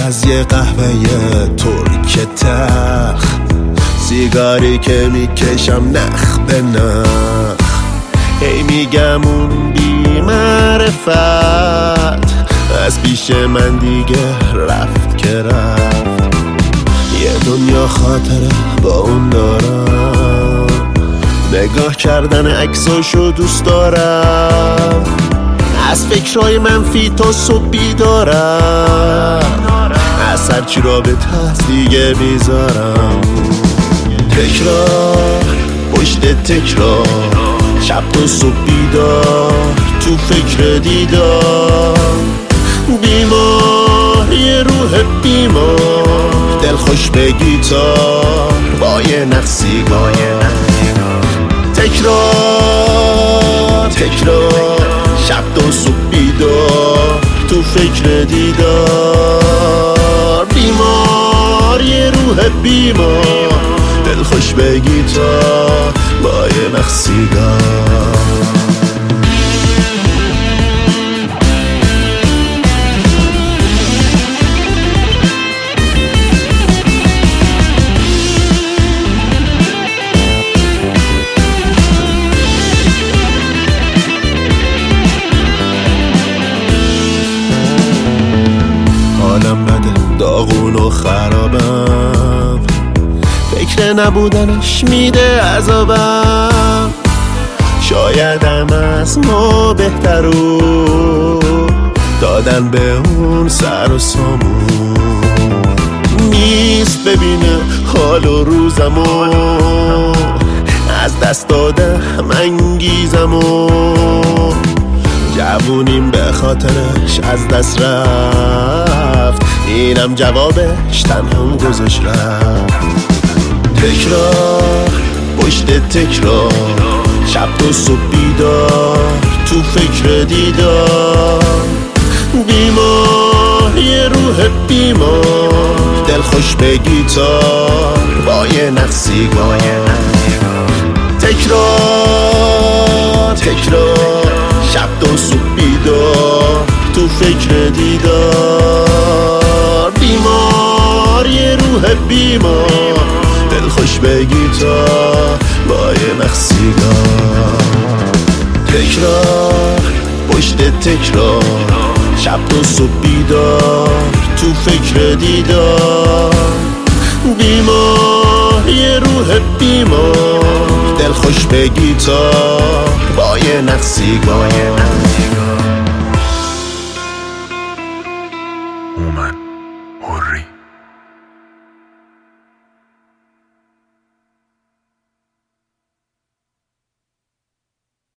از یه قهوه ترک تلخ، سیگاری که میکشم نخ به نخ، هی میگم اون بی معرفت از پیش من دیگه رفت که رفت. یه دنیا خاطره با اون دارم، نگاه کردن عکساشو دوست دارم، از فکرهای منفی تا صبح بیدارم، از هرچی رابطه هست دیگه بیزارم. تکرار پشت تکرار، شب تا صبح بیدار، تو فکر دیدار، بیمار یه روح بیمار، دلخوش به گیتار با یه نقصیگار. تکرار تکرار، شب تا صبح بیدار، تو فکر دیدار، بیمار یه روح بیمار، دلخوش به گیتار با یه مخسیگار. حالم بده، داغون و خرابم، فکر نبودنش میده عذابم، شایدم از ما بهترو دادن به اون سر و سامون، نیست ببینه حال و روزمو، از دست دادم انگیزمو، جوونیم به خاطرش از دست رفت، اینم جوابش تنها گذاشت رفت. تکرار پشت تکرار، شب تا صبح بیدار، تو فکر دیدار، بیمار یه روح بیمار، دلخوش به گیتار با یه نقصیگار. تکرار تکرار، شب تا صبح بیدار، تو فکر دیدار، بیمار یه روح بیمار، دلخوش به گیتار با یه مخسیگار. تکرار پشت تکرار، شب تا صبح بیدار، تو فکر دیدار، بیمار یه روح بیمار، دلخوش به گیتار با یه نقصیگار.